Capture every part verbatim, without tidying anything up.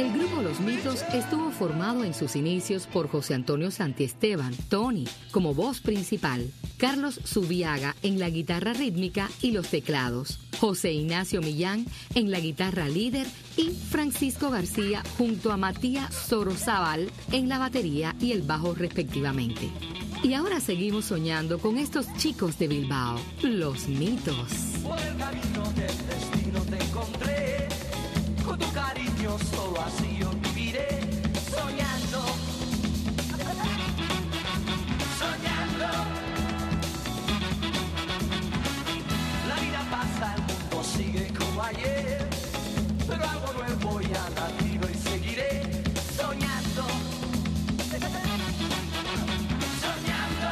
El grupo Los Mitos estuvo formado en sus inicios por José Antonio Santiesteban, Tony, como voz principal, Carlos Zubiaga en la guitarra rítmica y los teclados, José Ignacio Millán en la guitarra líder y Francisco García junto a Matías Sorozábal en la batería y el bajo respectivamente. Y ahora seguimos soñando con estos chicos de Bilbao, Los Mitos. Por el camino del destino te encontré, con tu cariño solo así yo viviré, soñando, soñando. La vida pasa, el mundo sigue como ayer, pero algo nuevo ya ha nacido y seguiré, soñando, soñando.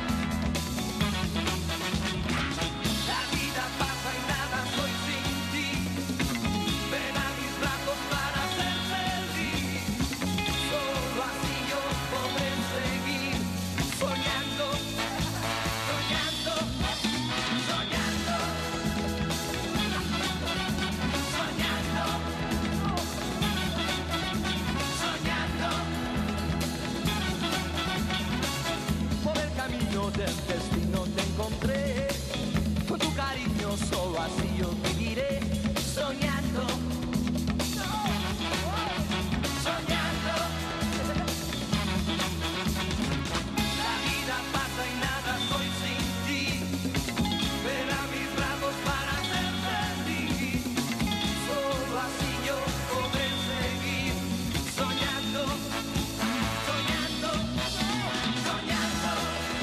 La vida pasa y nada soy sin ti, ven a mis brazos para ser feliz, solo así yo podré seguir soñando, soñando, soñando, soñando, soñando. Por el camino del destino te encontré, con tu cariño solo así yo viviré, soñando, soñando. La vida pasa y nada soy sin ti, ven a mis brazos para ser feliz, solo así yo podré seguir soñando, soñando, soñando, soñando,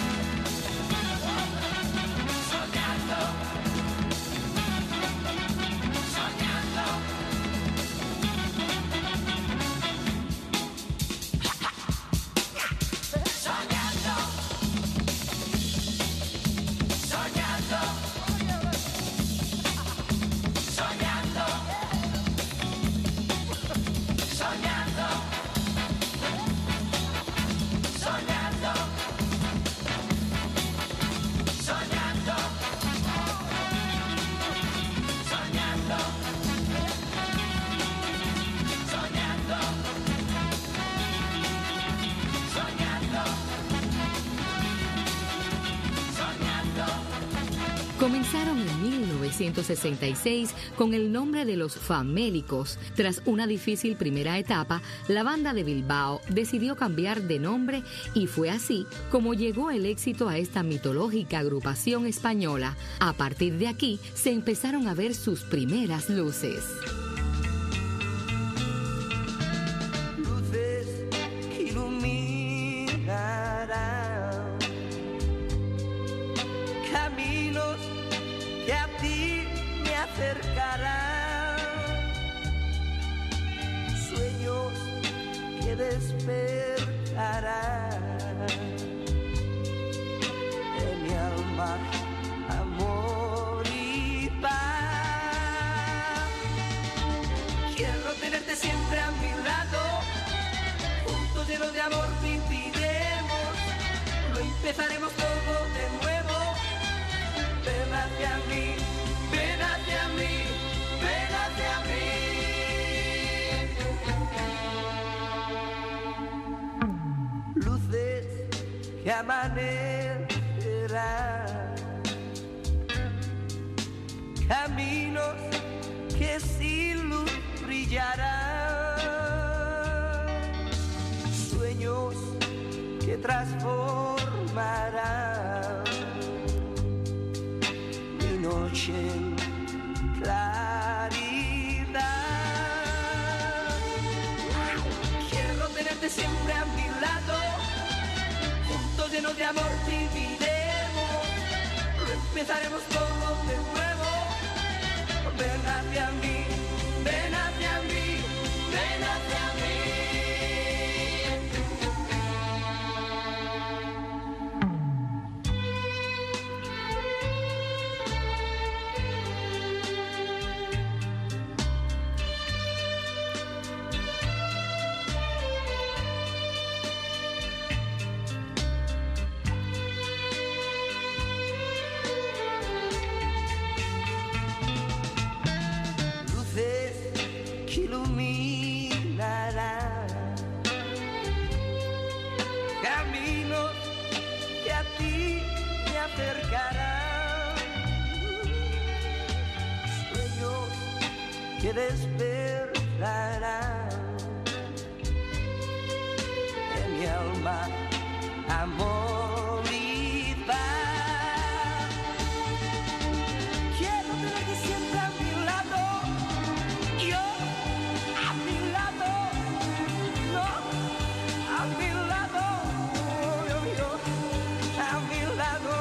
soñando. Soñando, soñando, soñando, soñando, soñando, soñando, soñando, soñando, soñando, soñando. Comenzaron en mil novecientos sesenta y seis con el nombre de Los Famélicos. Tras una difícil primera etapa, la banda de Bilbao decidió cambiar de nombre y fue así como llegó el éxito a esta mitológica agrupación española. A partir de aquí se empezaron a ver sus primeras luces. Luces que iluminarán caminos que a ti me acercarán, sueños que despertarán en mi alma amor y paz. Quiero tenerte siempre a mi lado, juntos llenos de amor viviremos, lo empezaremos todo de nuevo. Ven hacia mí, ven hacia mí, ven hacia mí. Luces que amanecerán, caminos que sin luz brillarán, sueños que transformarán mi noche en claridad. Quiero tenerte siempre a mi lado, juntos llenos de amor viviremos, lo empezaremos todo de nuevo. Ven hacia mí, ven hacia mí, ven hacia mí. Luces que despertarán en mi alma amor y paz. Quiero tenerte siempre a mi lado, yo a mi lado, no, a mi lado, yo, yo, a mi lado,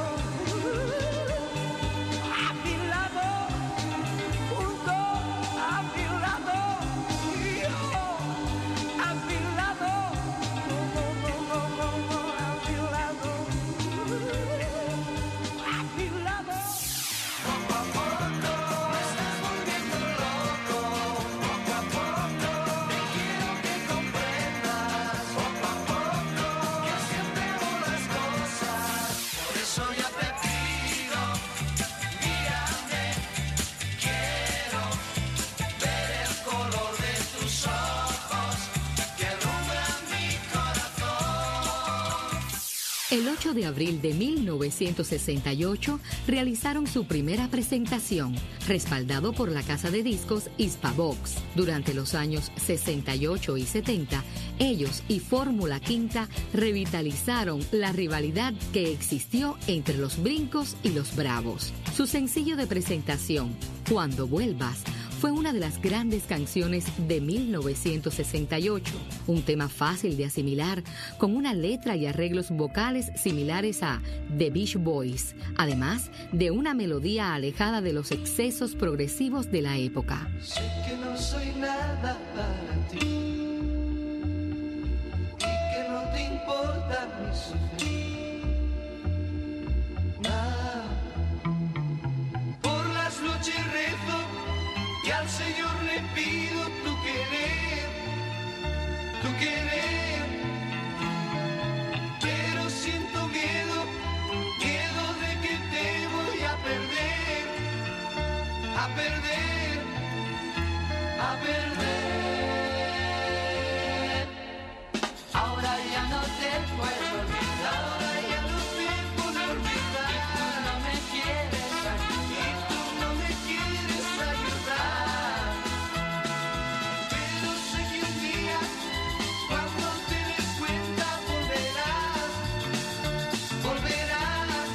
a mi lado, junto a mi lado, yo a mi lado, no, no, no, no, no, no, a mi lado, a mi lado. Poco a poco me estás volviendo loco, poco a poco te quiero que comprendas, poco a poco que siempre hago las cosas, por eso ya te pido, mírame, quiero ver el color de tus ojos que alumbran mi corazón. El ocho de abril de mil novecientos sesenta y ocho realizaron su primera presentación, respaldado por la casa de discos Hispavox. Durante los años sesenta y ocho y setenta, ellos y Fórmula Quinta revitalizaron la rivalidad que existió entre los Brincos y los Bravos. Su sencillo de presentación, Cuando Vuelvas, fue una de las grandes canciones de mil novecientos sesenta y ocho, un tema fácil de asimilar, con una letra y arreglos vocales similares a The Beach Boys, además de una melodía alejada de los excesos progresivos de la época. Sé que no soy nada para ti y que no te importa mi sufrir. Nada. Por las noches rezo y al Señor le pido tu querer, tu querer. Pero siento miedo, miedo de que te voy a perder, a perder, a perder. Ahora ya no te puedo olvidar, ahora ya no te puedo olvidar. Y tú no me quieres ayudar, y tú no me quieres ayudar. Pero sé que un día, cuando te des cuenta, volverás, volverás.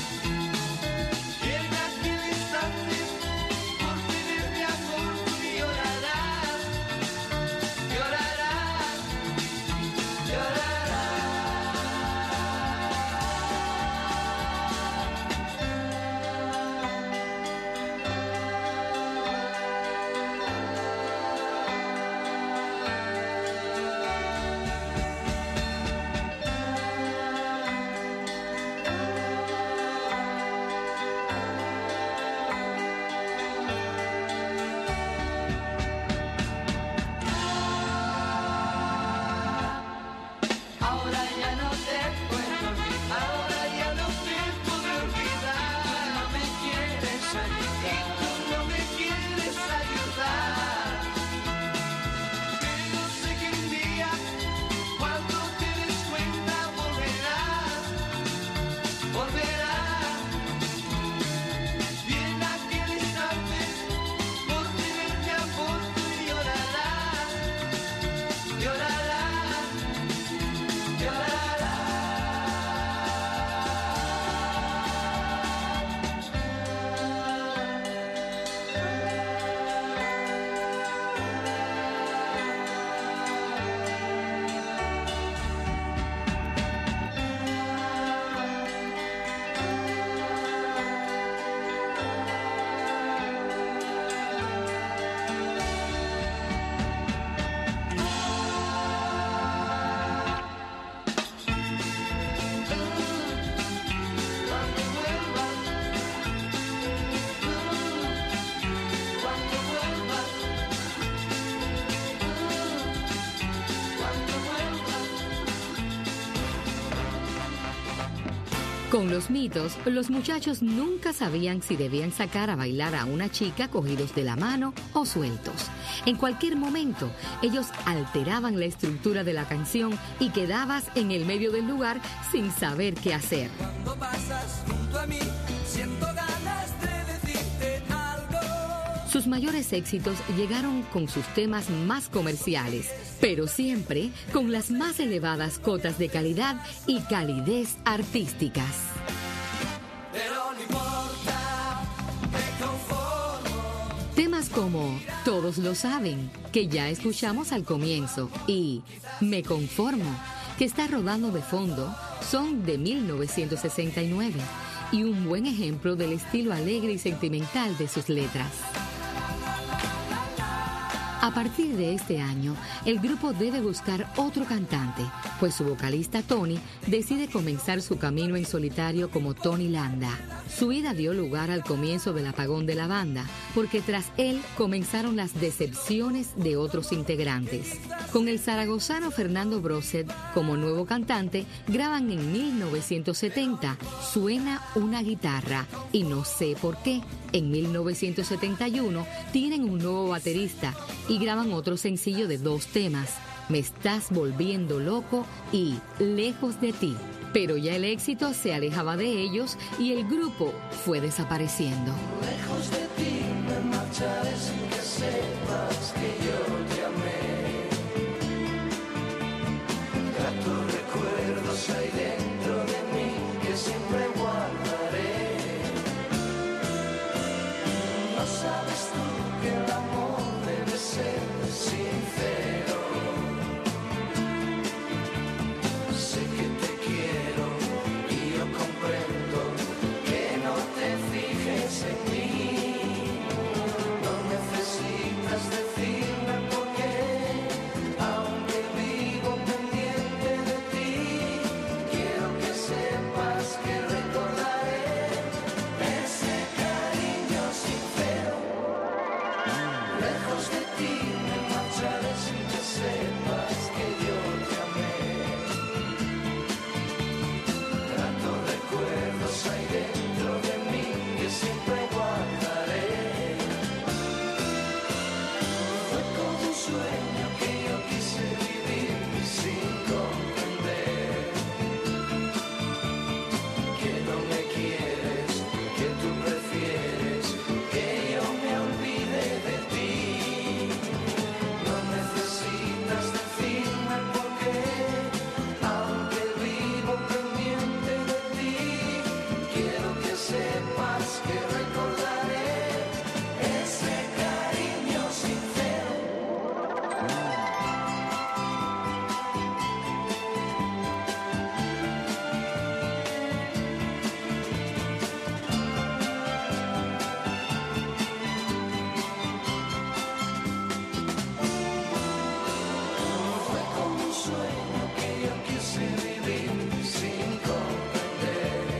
Y en aquel instante, por tener mi amor, tú llorarás, llorarás, llorarás. Ahora ya no te puedo olvidar, ahora ya no te puedo olvidar. Tú no me quieres ayudar, y tú no me quieres ayudar. Pero sé que un día, cuando te des cuenta, volverás, volverás. Y en aquel instante, por tener mi amor, tú llorarás, llorarás, llorarás. Cuando vuelvas, cuando vuelvas, cuando vuelvas. Con los mitos, los muchachos nunca sabían si debían sacar a bailar a una chica cogidos de la mano o sueltos. En cualquier momento, ellos alteraban la estructura de la canción y quedabas en el medio del lugar sin saber qué hacer. Cuando pasas junto a mí, siento ganas de decirte algo. Sus mayores éxitos llegaron con sus temas más comerciales, pero siempre con las más elevadas cotas de calidad y calidez artísticas. Pero no importa, me conformo. Temas como Todos lo saben, que ya escuchamos al comienzo, y Me conformo, que está rodando de fondo, son de mil novecientos sesenta y nueve y un buen ejemplo del estilo alegre y sentimental de sus letras. A partir de este año, el grupo debe buscar otro cantante, pues su vocalista Tony decide comenzar su camino en solitario como Tony Landa. Su vida dio lugar al comienzo del apagón de la banda, porque tras él comenzaron las decepciones de otros integrantes. Con el zaragozano Fernando Broset como nuevo cantante, graban en mil novecientos setenta Suena una guitarra, y no sé por qué. En mil novecientos setenta y uno tienen un nuevo baterista y graban otro sencillo de dos temas, Me estás volviendo loco y Lejos de ti. Pero ya el éxito se alejaba de ellos y el grupo fue desapareciendo. Lejos de ti me marcharé sin que sepas que yo te amé. Gratos recuerdos hay dentro de mí que siempre guardaré. No sabes tú que el amor debe ser sincero. Sé que te quiero y yo comprendo que no te fijes en mí. No necesitas decirme por qué, aunque vivo pendiente de ti. Quiero que sepas que recordaré ese cariño sincero. Lejos de ti me marcharé sin que sepas que yo te amé. Gratos recuerdos hay dentro de mí que siempre guardaré. Fue como un sueño que yo quise vivir sin comprender. Que no me quieres, que tú prefieres que yo me olvide de ti. No necesitas decirme por qué, aunque vivo pendiente de ti. Quiero que sepas que recordaré ese cariño sincero. Fue como un sueño que yo quise vivir sin comprender.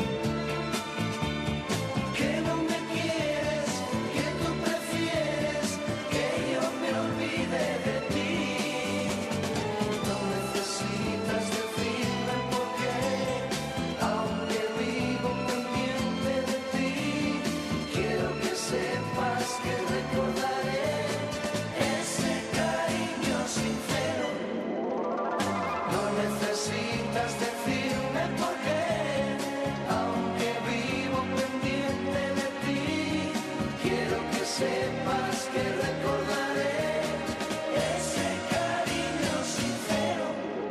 Que no me quieres, que tú prefieres que yo me olvide de ti. No necesitas decirme por qué, aunque vivo pendiente de ti. Quiero que sepas que recordaré ese cariño sincero. No necesitas decirme por qué, aunque vivo pendiente de ti. Quiero que sepas que recordaré ese cariño sincero.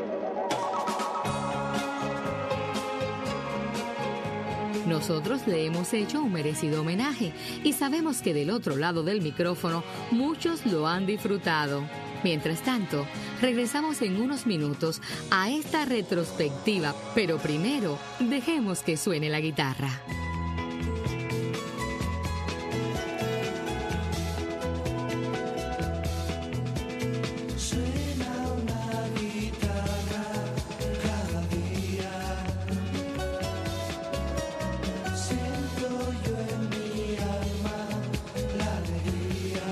Nosotros le hemos hecho un merecido homenaje y sabemos que del otro lado del micrófono muchos lo han disfrutado. Mientras tanto, regresamos en unos minutos a esta retrospectiva, pero primero dejemos que suene la guitarra. Suena una guitarra cada día. Siento yo en mi alma la alegría.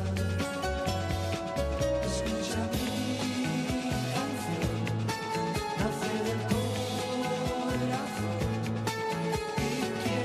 Escucha mi canción, nace del corazón y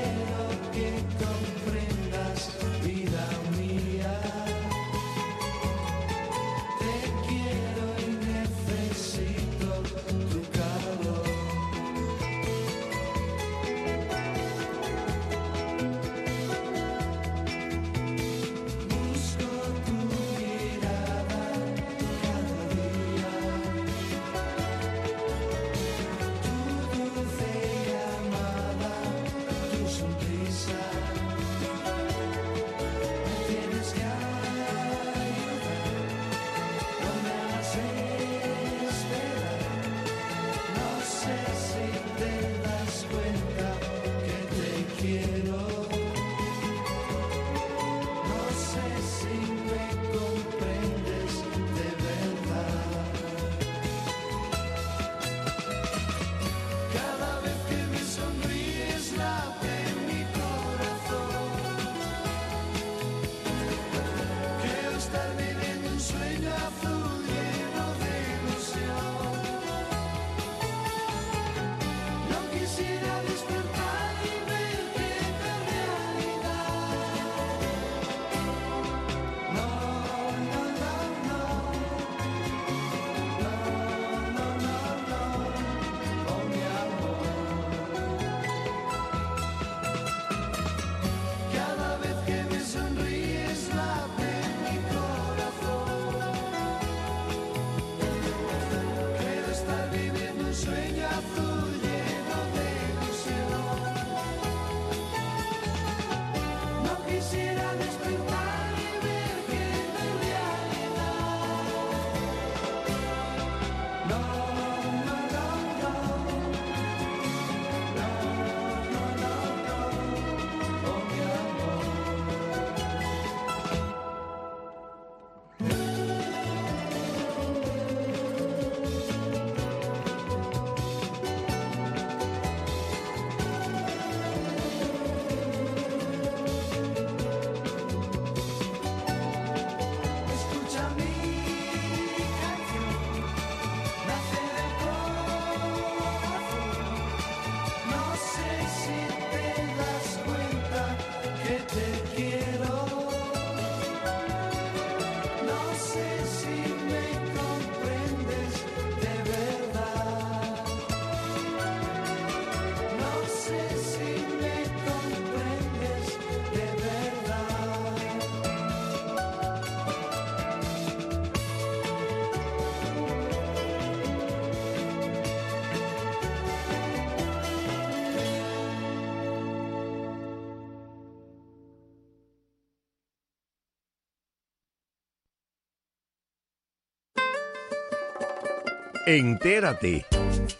Entérate.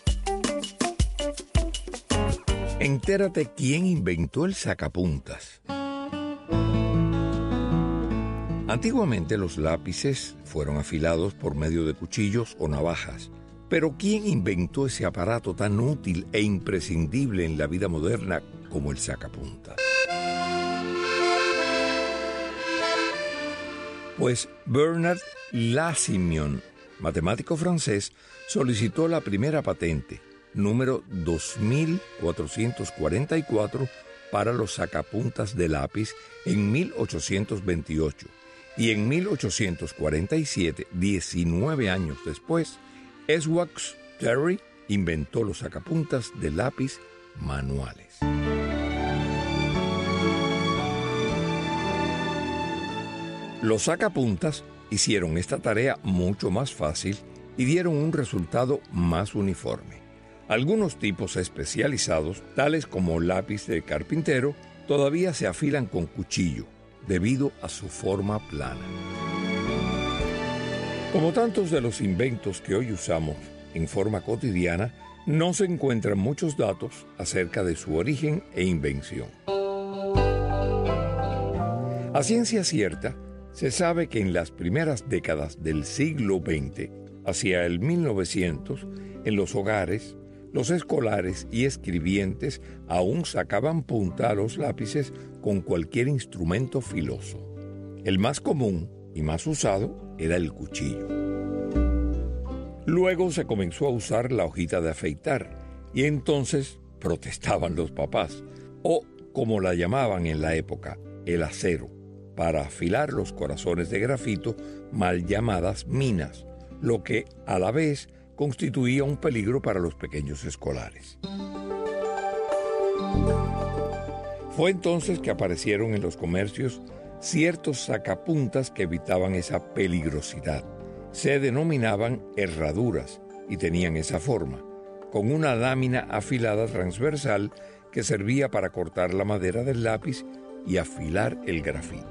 Entérate quién inventó el sacapuntas. Antiguamente los lápices fueron afilados por medio de cuchillos o navajas. Pero ¿quién inventó ese aparato tan útil e imprescindible en la vida moderna como el sacapuntas? Pues Bernard Lassimion, matemático francés, solicitó la primera patente, número dos mil cuatrocientos cuarenta y cuatro, para los sacapuntas de lápiz en mil ochocientos veintiocho. Y en mil ochocientos cuarenta y siete, diecinueve años después, Essex Terry inventó los sacapuntas de lápiz manuales. Los sacapuntas hicieron esta tarea mucho más fácil y dieron un resultado más uniforme. Algunos tipos especializados, tales como lápiz de carpintero, todavía se afilan con cuchillo, debido a su forma plana. Como tantos de los inventos que hoy usamos en forma cotidiana, no se encuentran muchos datos acerca de su origen e invención. A ciencia cierta, se sabe que en las primeras décadas del siglo veinte, hacia el mil novecientos, en los hogares, los escolares y escribientes aún sacaban punta a los lápices con cualquier instrumento filoso. El más común y más usado era el cuchillo. Luego se comenzó a usar la hojita de afeitar y entonces protestaban los papás, o como la llamaban en la época, el acero, para afilar los corazones de grafito mal llamadas minas, lo que a la vez constituía un peligro para los pequeños escolares. Fue entonces que aparecieron en los comercios ciertos sacapuntas que evitaban esa peligrosidad. Se denominaban herraduras y tenían esa forma, con una lámina afilada transversal que servía para cortar la madera del lápiz y afilar el grafito.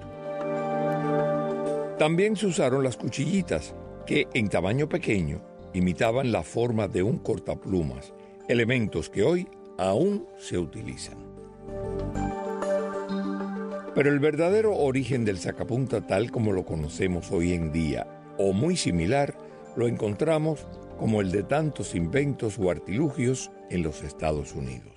También se usaron las cuchillitas, que en tamaño pequeño imitaban la forma de un cortaplumas, elementos que hoy aún se utilizan. Pero el verdadero origen del sacapunta tal como lo conocemos hoy en día, o muy similar, lo encontramos como el de tantos inventos o artilugios en los Estados Unidos.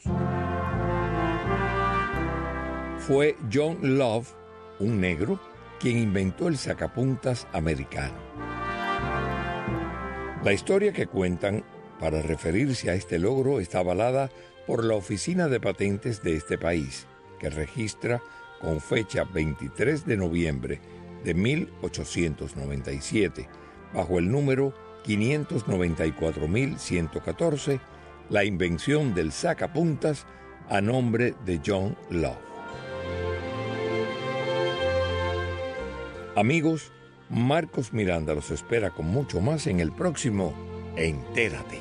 Fue John Love, un negro, quien inventó el sacapuntas americano. La historia que cuentan para referirse a este logro está avalada por la Oficina de Patentes de este país, que registra con fecha veintitrés de noviembre de mil ochocientos noventa y siete, bajo el número quinientos noventa y cuatro mil ciento catorce, la invención del sacapuntas a nombre de John Love. Amigos, Marcos Miranda los espera con mucho más en el próximo Entérate.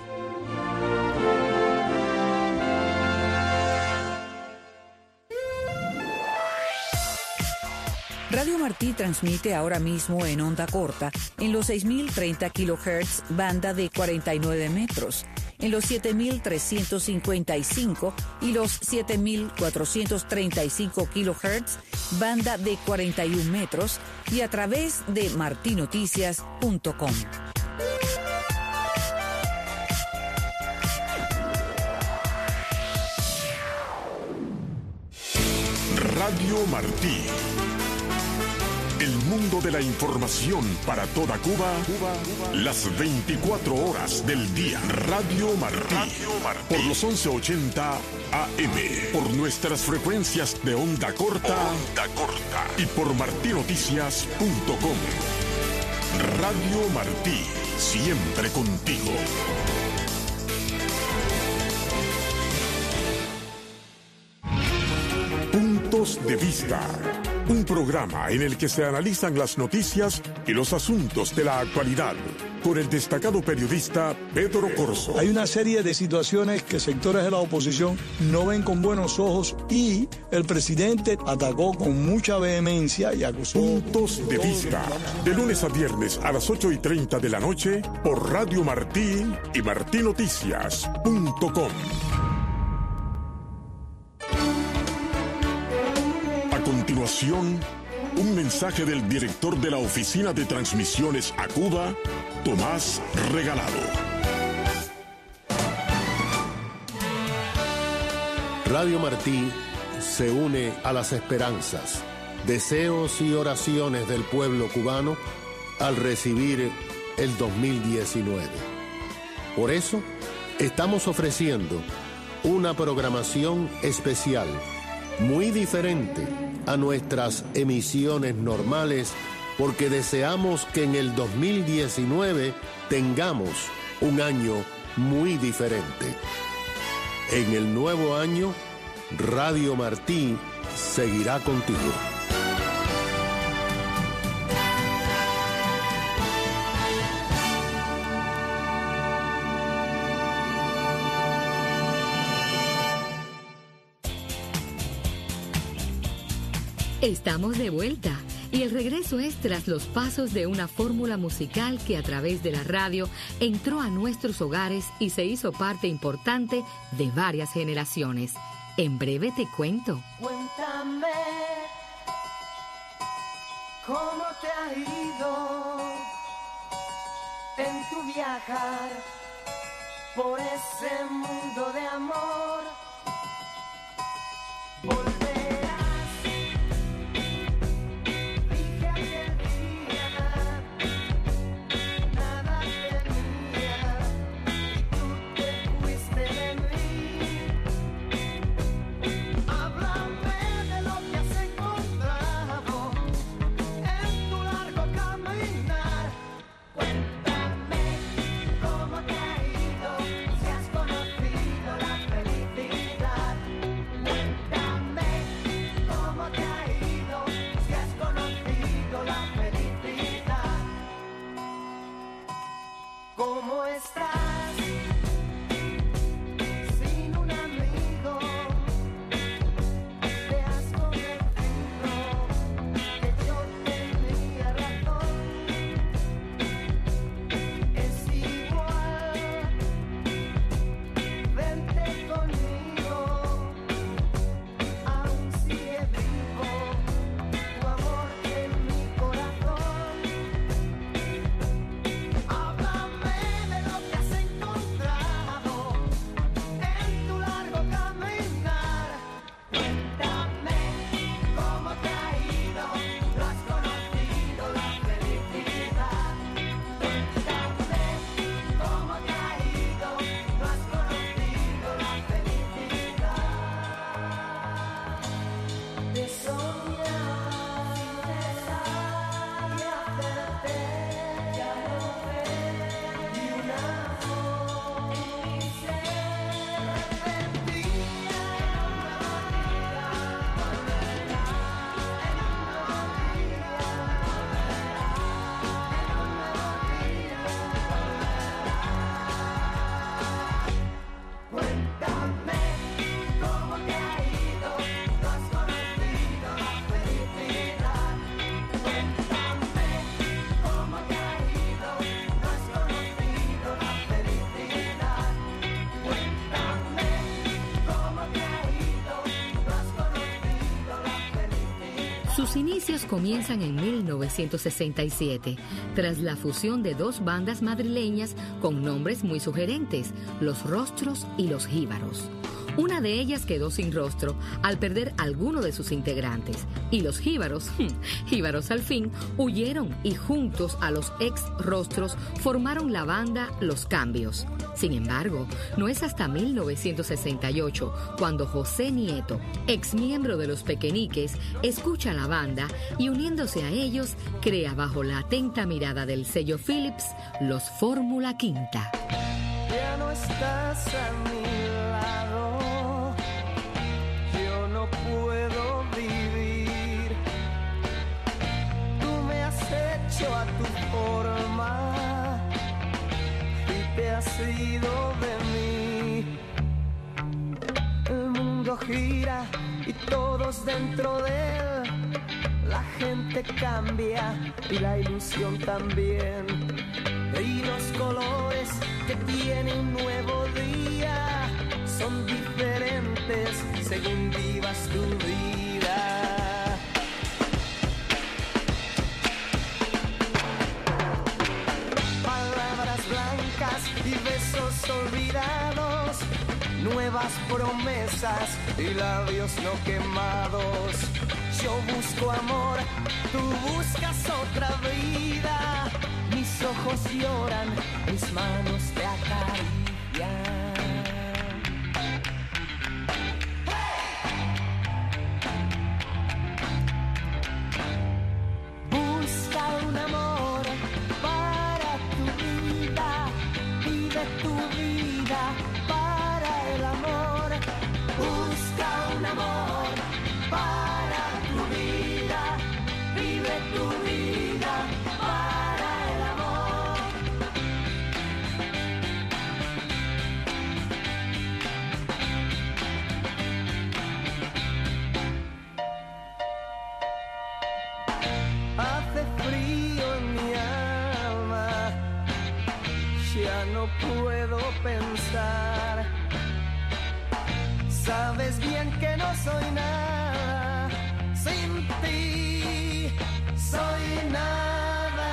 Radio Martí transmite ahora mismo en onda corta en los seis mil treinta kilohertz, banda de cuarenta y nueve metros, en los siete mil trescientos cincuenta y cinco y los siete mil cuatrocientos treinta y cinco kilohertz, banda de cuarenta y un metros, y a través de martinoticias punto com. Radio Martí. El mundo de la información para toda Cuba, Cuba, Cuba, las veinticuatro horas del día. Radio Martí. Radio Martí. Por los once ochenta A M. Por nuestras frecuencias de onda corta. Onda corta. Y por martinoticias punto com. Radio Martí. Siempre contigo. Puntos de vista. Un programa en el que se analizan las noticias y los asuntos de la actualidad, con el destacado periodista Pedro Corzo. Hay una serie de situaciones que sectores de la oposición no ven con buenos ojos y el presidente atacó con mucha vehemencia y acusó. Puntos de vista, de lunes a viernes a las ocho y treinta de la noche por Radio Martí y martí noticias punto com. A continuación, un mensaje del director de la Oficina de Transmisiones a Cuba, Tomás Regalado. Radio Martí se une a las esperanzas, deseos y oraciones del pueblo cubano al recibir el dos mil diecinueve. Por eso, estamos ofreciendo una programación especial, muy diferente a nuestras emisiones normales, porque deseamos que en el dos mil diecinueve tengamos un año muy diferente. En el nuevo año, Radio Martí seguirá contigo. Estamos de vuelta y el regreso es tras los pasos de una fórmula musical que a través de la radio entró a nuestros hogares y se hizo parte importante de varias generaciones. En breve te cuento. Cuéntame cómo te ha ido en tu viajar por ese mundo de amor. Sus inicios comienzan en mil novecientos sesenta y siete, tras la fusión de dos bandas madrileñas con nombres muy sugerentes, Los Rostros y Los Jíbaros. Una de ellas quedó sin rostro al perder alguno de sus integrantes, y los jíbaros, jíbaros al fin, huyeron y juntos a los ex rostros formaron la banda Los Cambios. Sin embargo, no es hasta mil novecientos sesenta y ocho cuando José Nieto, ex miembro de Los Pequeñiques, escucha la banda y uniéndose a ellos, crea bajo la atenta mirada del sello Philips Los Fórmula Quinta. Ya no estás a mi lado, yo no puedo vivir mundo gira y todos dentro de él. La gente cambia y la ilusión también. Y los colores que tiene un nuevo día son diferentes según vivas tu vida. Palabras blancas y besos olvidados, nuevas promesas y labios no quemados. Yo busco amor, tú buscas otra vida. Mis ojos lloran, mis manos te acarician. Busca un amor para tu vida, vive tu vida para el amor. Busca un amor para tu vida, vive tu vida para el amor. Hace frío en mi alma, ya no puedo pensar. Sabes bien que no soy nada sin ti, soy nada.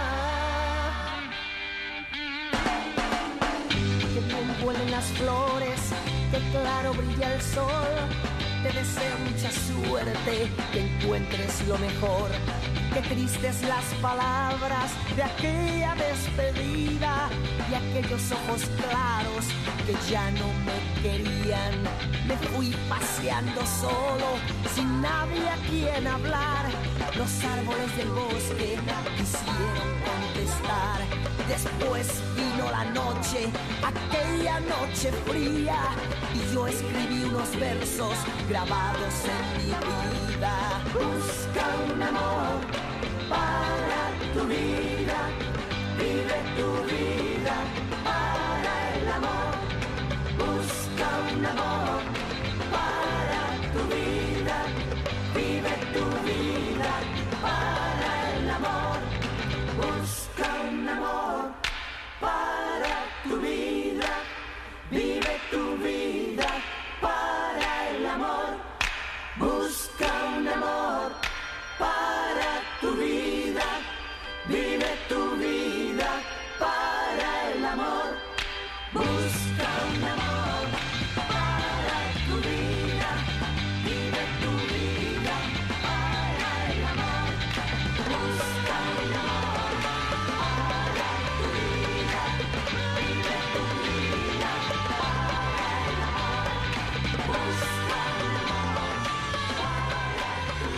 Que bien huelen las flores, que claro brilla el sol. Te deseo mucha suerte, que encuentres lo mejor. Qué tristes las palabras de aquella despedida, y aquellos ojos claros que ya no me querían. Me fui paseando solo, sin nadie a quien hablar. Los árboles del bosque quisieron contestar. Después vino la noche, aquella noche fría, y yo escribí unos versos grabados en mi vida. Busca un amor para tu vida, vive tu vida para el amor. Busca un amor para tu vida, vive tu vida para el amor. Busca un amor para tu vida, vive tu vida para el amor. Busca un amor para tu vida, vive tu vida para el amor. Busca un amor para tu vida, vive tu vida para el amor. Busca un amor para tu vida, vive tu vida para el amor. Busca un amor para tu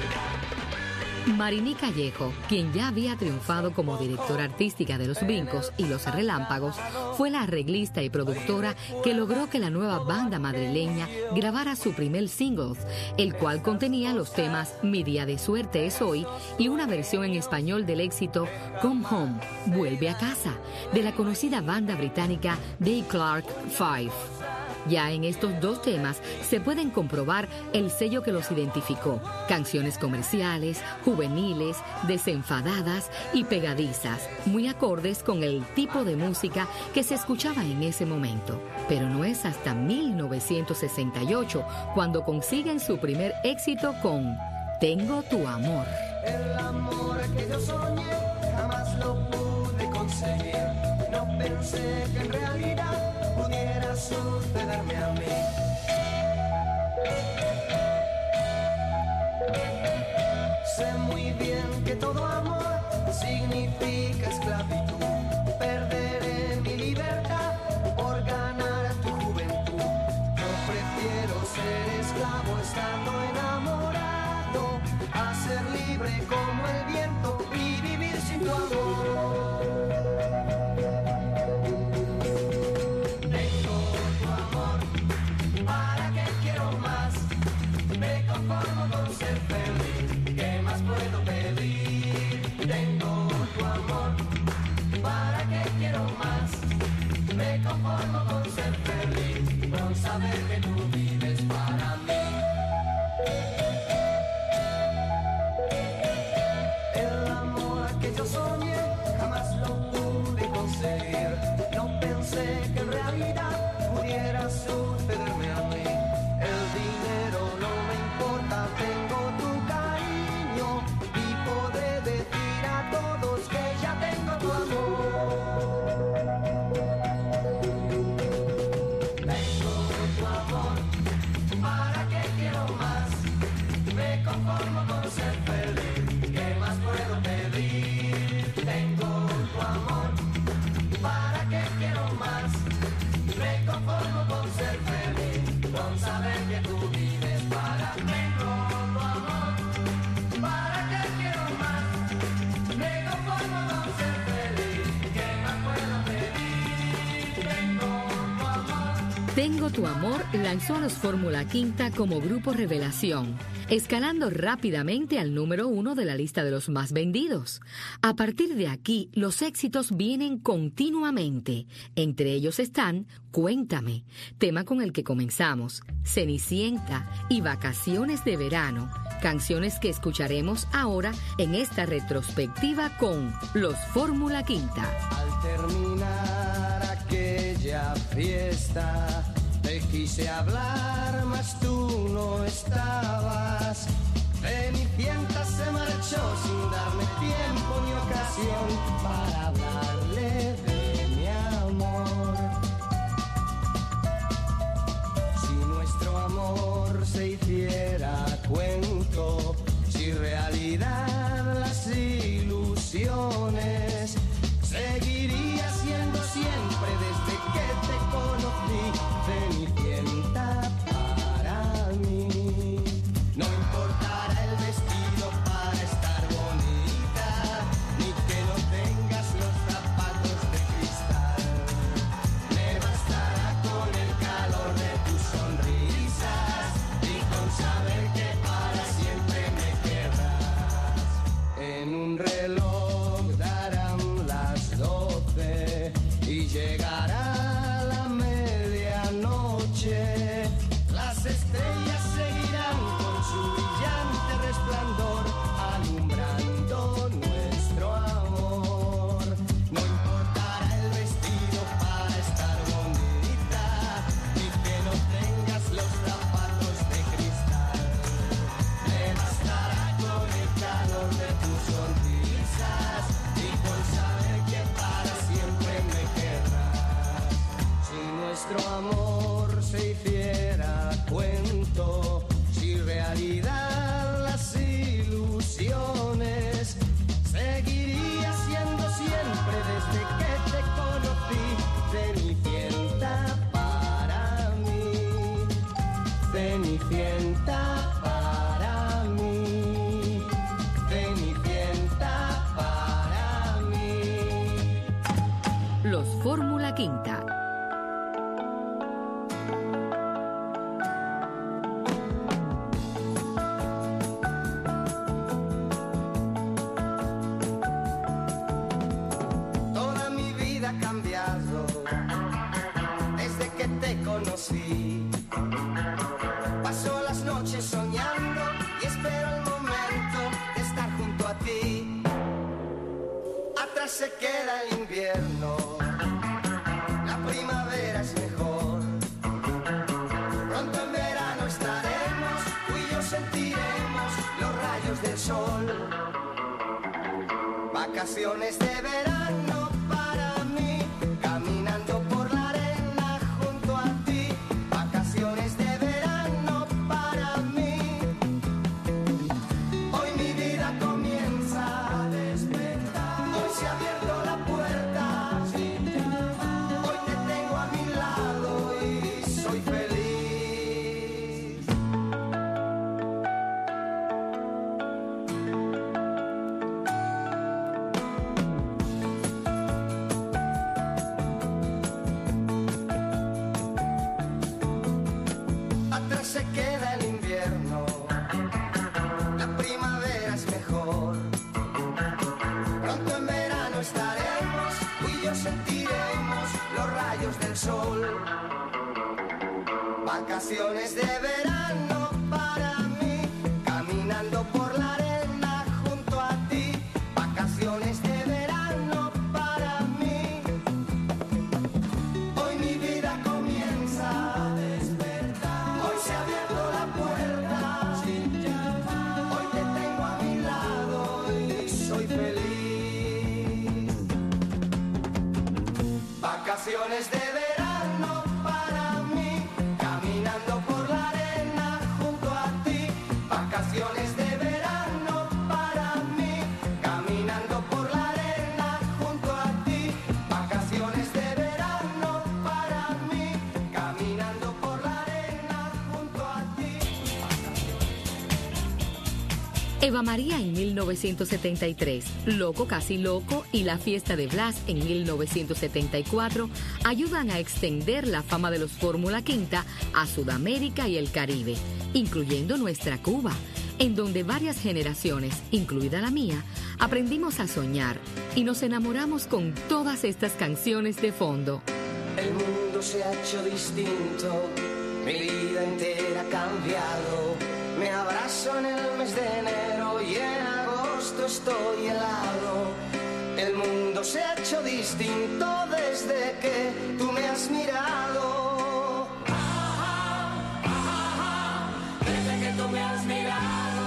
vida. Mariní Callejo, quien ya había triunfado como directora artística de Los Brincos y Los Relámpagos, fue la arreglista y productora que logró que la nueva banda madrileña grabara su primer single, el cual contenía los temas Mi día de suerte es hoy y una versión en español del éxito Come Home, Vuelve a casa, de la conocida banda británica Dave Clark Five. Ya en estos dos temas se pueden comprobar el sello que los identificó: canciones comerciales, juveniles, desenfadadas y pegadizas, muy acordes con el tipo de música que se escuchaba en ese momento. Pero no es hasta mil novecientos sesenta y ocho cuando consiguen su primer éxito con Tengo tu amor. El amor que yo soñé jamás lo pude conseguir. No pensé que en realidad pudiera sucederme a mí. Sé muy bien que todo amor significa esclavitud. Perderé mi libertad por ganar tu juventud. Yo prefiero ser esclavo estando enamorado a ser libre como el viento y vivir sin tu amor. Me conformo con ser feliz, con saber que tú vives para mí. Tengo tu amor lanzó a los Fórmula Quinta como grupo revelación, escalando rápidamente al número uno de la lista de los más vendidos. A partir de aquí, los éxitos vienen continuamente. Entre ellos están Cuéntame, tema con el que comenzamos, Cenicienta y Vacaciones de Verano, canciones que escucharemos ahora en esta retrospectiva con los Fórmula Quinta. Al terminar aquella fiesta, te quise hablar, mas tú no estabas. Cenicienta se marchó sin darme tiempo ni ocasión para hablarle de mi amor. Si nuestro amor se hiciera cuento, si realidad las ilusiones, seguiría siendo siempre desde que te conocí, Cenicienta para mí. No importará el vestido para estar bonita, ni que no tengas los zapatos de cristal. Me bastará con el calor de tus sonrisas y con saber que para siempre me querrás. En un reloj darán las doce y llegará la medianoche. Las estrellas seguirán con su brillante resplandor, alumbrando nuestro amor. No importará el vestido para estar bonita, ni que no tengas los zapatos de cristal. Me bastará con el calor de tus sonrisas y con saber que para siempre me querrás. Si nuestro amor se hiciera cuento, si realidad las ilusiones, seguiría siendo siempre desde que te conocí, Cenicienta para mí, Cenicienta para mí, Cenicienta para mí. Los Fórmula Quinta. Toda mi vida ha cambiado desde que te conocí. Paso las noches soñando y espero el momento de estar junto a ti. Atrás se queda el invierno, la primavera es mejor. Pronto en verano estaremos, tú y yo sentiremos los rayos del sol. Vacaciones de verano para mí, caminando por la arena junto a ti. Vacaciones de verano para mí. Hoy mi vida comienza a despertar. Hoy se ha abierto la puerta. Hoy te tengo a mi lado y soy feliz. Atrás se queda el invierno, la primavera es mejor. Pronto en verano estaremos, tú y yo sentiremos los rayos del sol. Vacaciones de verano para mí, caminando por la arena junto a ti. Vacaciones de verano para mí. Hoy mi vida comienza a despertar. Hoy se ha abierto la puerta. Hoy te tengo a mi lado y soy feliz. Vacaciones de verano para mí, caminando por la arena junto a ti. Vacaciones de verano para mí, caminando por la arena junto a ti. Vacaciones de verano para mí, caminando por la arena junto a ti. Eva María en mil novecientos setenta y tres, Loco Casi Loco y La Fiesta de Blas en mil novecientos setenta y cuatro ayudan a extender la fama de los Fórmula Quinta a Sudamérica y el Caribe, incluyendo nuestra Cuba, en donde varias generaciones, incluida la mía, aprendimos a soñar y nos enamoramos con todas estas canciones de fondo. El mundo se ha hecho distinto, mi vida entera ha cambiado. Me abrazo en el mes de enero y en agosto estoy helado. El mundo se ha hecho distinto desde que tú me has mirado. Ah, ah, ah, desde que tú me has mirado.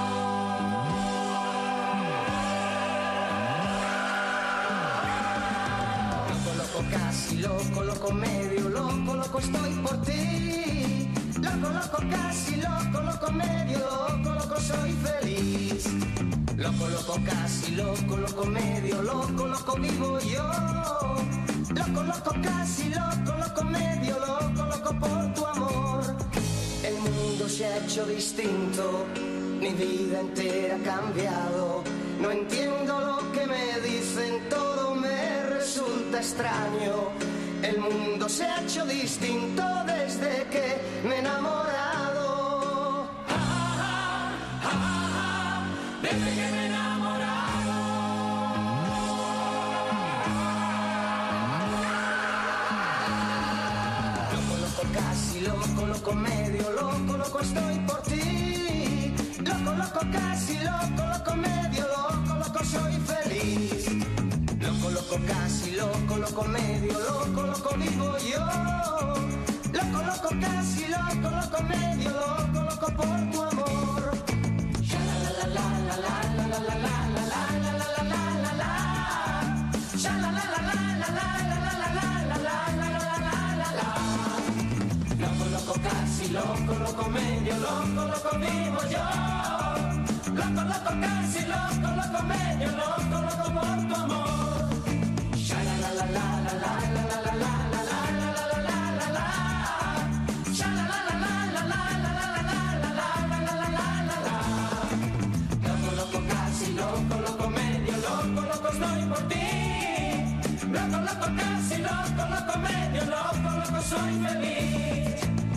Loco, loco, casi loco, loco, medio loco, loco estoy por ti. Loco, loco, casi loco, loco, medio loco, loco, soy feliz. Loco, loco, casi loco, loco, medio loco, loco, vivo yo. Loco, loco, casi loco, loco, medio loco, loco, por tu amor. El mundo se ha hecho distinto, mi vida entera ha cambiado. No entiendo lo que me dicen, todo me resulta extraño. El mundo se ha hecho distinto desde que me he enamorado. Ah, ah, ah, ah, desde que me he enamorado. Loco, loco, casi loco, loco, medio loco, loco estoy por ti. Loco, loco, casi loco, loco, medio loco, loco, soy feliz. Loco, loco, casi loco, loco, medio loco, loco, vivo yo. Loco, loco, casi loco, loco, medio loco, loco, por tu amor. Ya la la la la la la la la la la la la la la. Ya la la la la la la la la la la la la la. Loco, loco, casi loco, loco, medio loco, loco, vivo yo. Loco, loco, casi loco, loco, medio loco, loco, por tu amor. Soy feliz.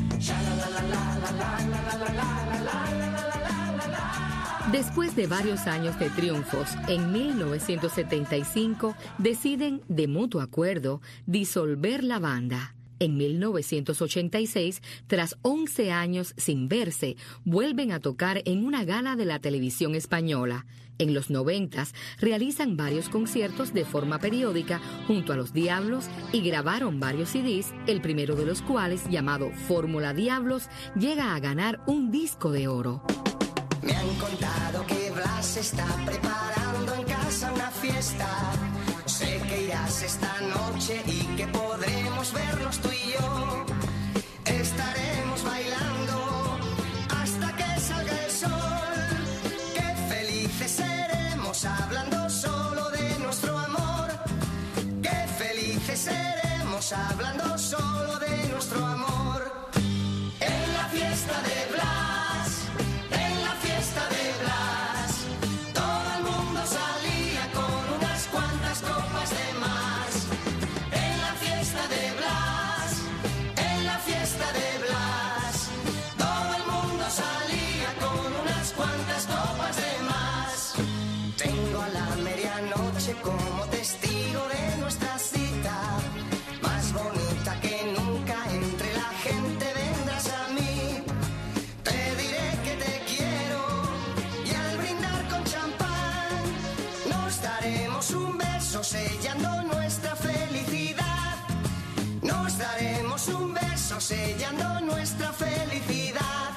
Después de varios años de triunfos, en mil novecientos setenta y cinco deciden, de mutuo acuerdo, disolver la banda. En mil novecientos ochenta y seis, tras once años sin verse, vuelven a tocar en una gala de la televisión española. En los noventas, realizan varios conciertos de forma periódica junto a Los Diablos y grabaron varios C Ds, el primero de los cuales, llamado Fórmula Diablos, llega a ganar un disco de oro. Me han contado que Blas está preparando en casa una fiesta. Sé que irás esta noche y que podremos vernos tú y yo. Estaremos bailando hasta que salga el sol. Qué felices seremos hablando solo de nuestro amor. Qué felices seremos hablando solo de nuestro amor. En la fiesta de Blas, en la fiesta de Blas, todo el mundo salía con unas cuantas copas de más. En la fiesta de Blas, en la fiesta de Blas, todo el mundo salía con unas cuantas copas de más. Tengo a la medianoche como testigo de nuestra cita, más bonita que nunca, entre la gente vendrás a mí. Te diré que te quiero y al brindar con champán nos daremos un beso sellando nuestra felicidad. Nos daremos un beso sellando nuestra felicidad.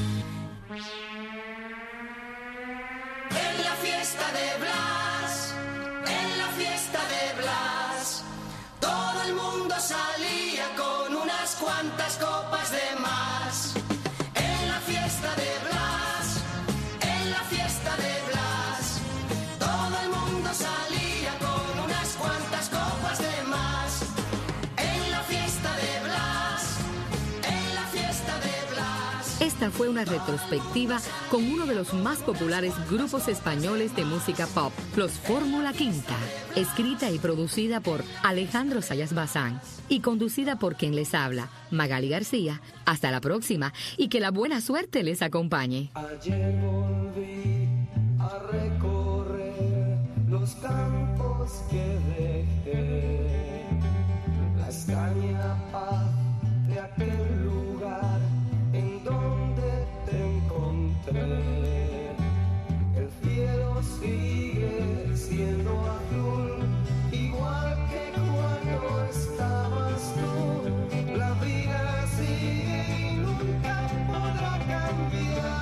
En la fiesta de Blas, en la fiesta de Blas, todo el mundo salía con unas cuantas copas de más. En la fiesta de Blas, en la fiesta de Blas, todo el mundo salía con unas cuantas copas de más. En la fiesta de Blas, en la fiesta de Blas. esta fue una retrospectiva con uno de los más populares grupos españoles de música pop, los Fórmula Quinta, escrita y producida por Alejandro Sayas Bazán y conducida por quien les habla, Magali García. Hasta la próxima y que la buena suerte les acompañe. Ayer volví a recorrer los campos que dejé, la extraña paz de aquel lugar en donde te encontré. El cielo sigue siendo azul, igual que cuando estabas tú. La vida sigue y nunca podrá cambiar.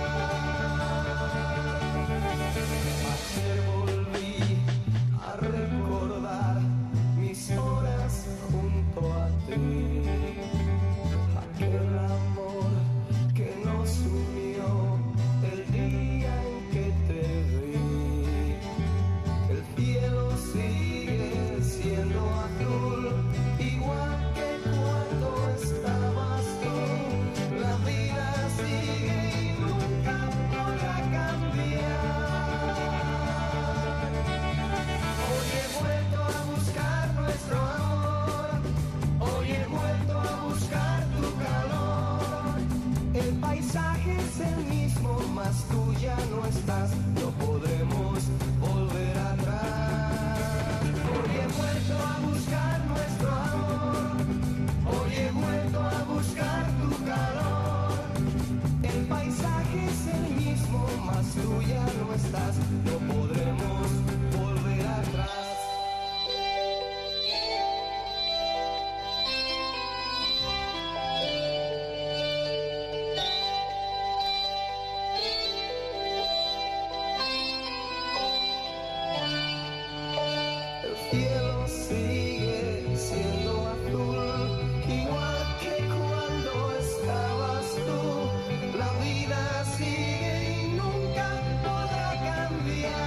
Ayer volví a recordar mis horas junto a ti, aquel amor que nos unió el día en que te vi. El cielo sigue siendo azul, igual que cuando estabas tú. La vida sigue y nunca podrá cambiar. Hoy he vuelto a buscar nuestro amor, hoy he vuelto a buscar tu calor. El paisaje es el mismo, mas tú ya no estás, no podremos volver atrás. Hoy he vuelto a buscar nuestro amor, hoy he vuelto a buscar tu calor. El paisaje es el mismo, mas tú ya no estás, no podremos volver atrás. El cielo sigue siendo azul, igual que cuando estabas tú. La vida sigue y nunca podrá cambiar.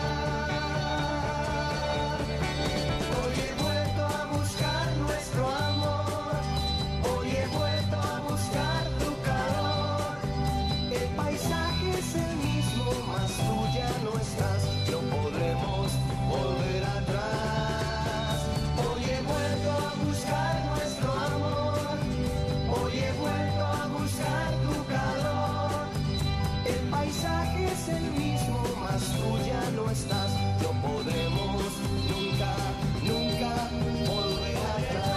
Hoy he vuelto a buscar nuestro amor, hoy he vuelto a buscar tu calor. El paisaje es el mismo, mas tú ya no estás, no podremos volver atrás. Hoy he vuelto a buscar nuestro amor, hoy he vuelto a buscar tu calor. El paisaje es el mismo, mas tú ya no estás, no podremos nunca, nunca volver atrás.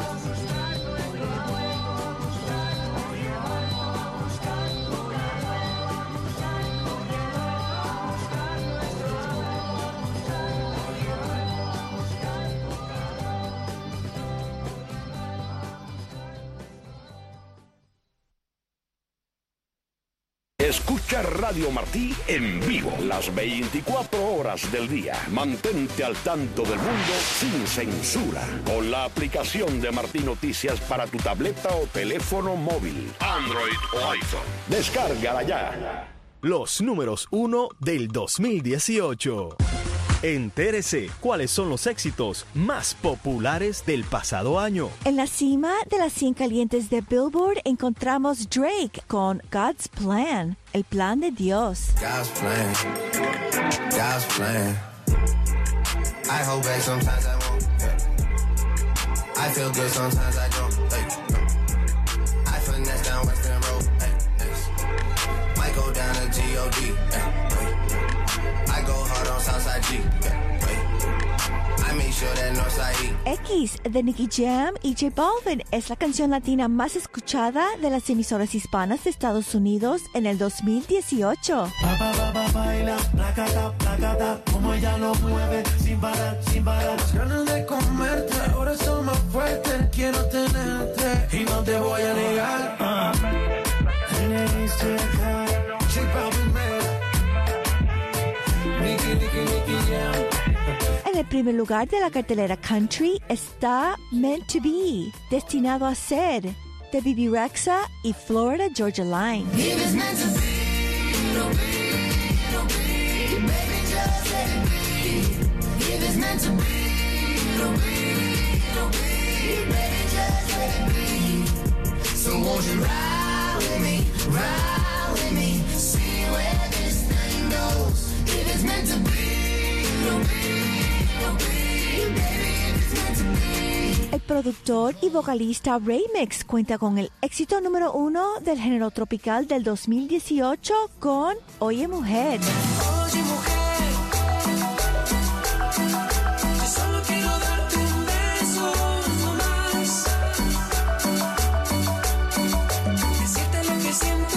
Escucha Radio Martí en vivo las veinticuatro horas del día. Mantente al tanto del mundo sin censura con la aplicación de Martí Noticias para tu tableta o teléfono móvil, Android o iPhone. Descárgala ya. Los números uno del dos mil dieciocho. Entérese cuáles son los éxitos más populares del pasado año. En la cima de las cien calientes de Billboard encontramos Drake con God's Plan, el plan de Dios. God's plan, God's plan. I hold back sometimes I won't. Yeah. I feel good sometimes I don't. Hey, no. I finesse down Western Road. Hey, yes. Might go down to G O D. Hey. X de Nicky Jam y J Balvin es la canción latina más escuchada de las emisoras hispanas de Estados Unidos en el dos mil dieciocho. Pa, pa, pa, pa, baila, placata, placata, como ella lo mueve, sin parar, sin parar. Las ganas de comerte, ahora son más fuertes, quiero tenerte y no te voy a negar. Uh. J Balvin, Nicky, Nicky, Nicky Jam. En el primer lugar de la cartelera country está Meant to Be, Destinado a Ser, de Bebe Rexha y Florida Georgia Line. So won't you ride with me, ride productor y vocalista Remix cuenta con el éxito número uno del género tropical del dos mil dieciocho con Oye Mujer. Oye mujer, yo solo quiero darte un beso, no más. Decirte lo que siento,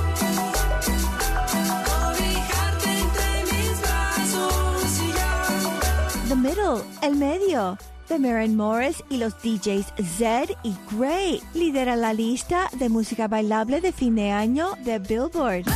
cobijarte entre mis brazos y ya. The Middle, el medio, de Maren Morris y los D Js Zed y Gray, lidera la lista de música bailable de fin de año de Billboard.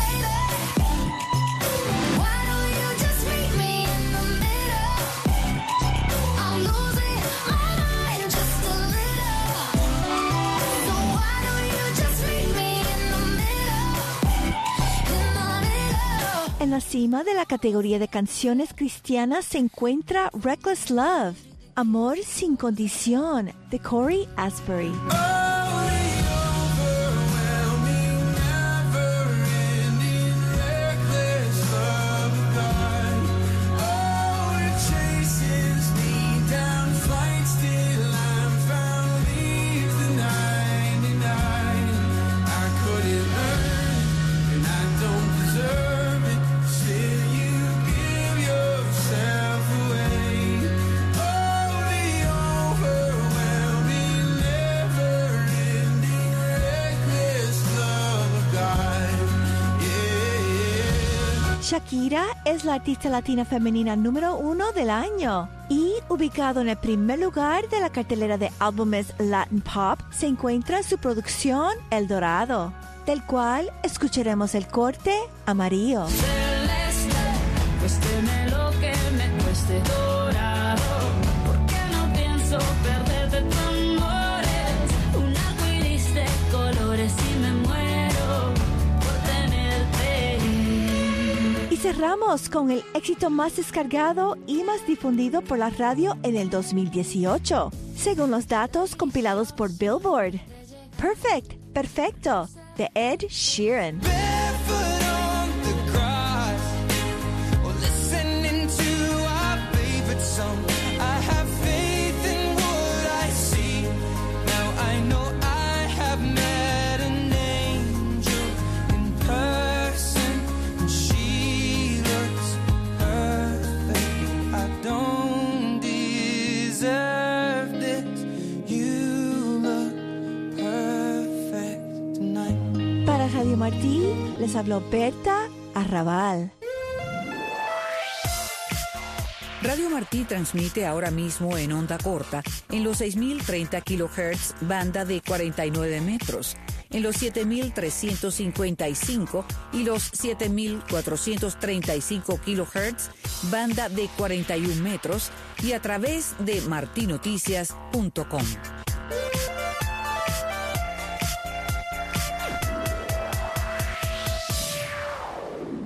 En la cima de la categoría de canciones cristianas se encuentra Reckless Love, Amor sin condición, de Corey Asbury. Shakira es la artista latina femenina número uno del año y ubicado en el primer lugar de la cartelera de álbumes Latin Pop se encuentra su producción El Dorado, del cual escucharemos el corte Amarillo. Celeste, cuésteme lo que me cueste dorado, porque no pienso perderte tu amores, un arcoíris de colores y me muero por tenerte. Y cerramos con el éxito más descargado y más difundido por la radio en el dos mil dieciocho, según los datos compilados por Billboard. Perfect, perfecto, de Ed Sheeran. Radio Martí, les habló Berta Arrabal. Radio Martí transmite ahora mismo en onda corta en los seis mil treinta kilohertz, banda de cuarenta y nueve metros, en los siete mil trescientos cincuenta y cinco y los siete mil cuatrocientos treinta y cinco kilohertz, banda de cuarenta y uno metros, y a través de martinoticias punto com.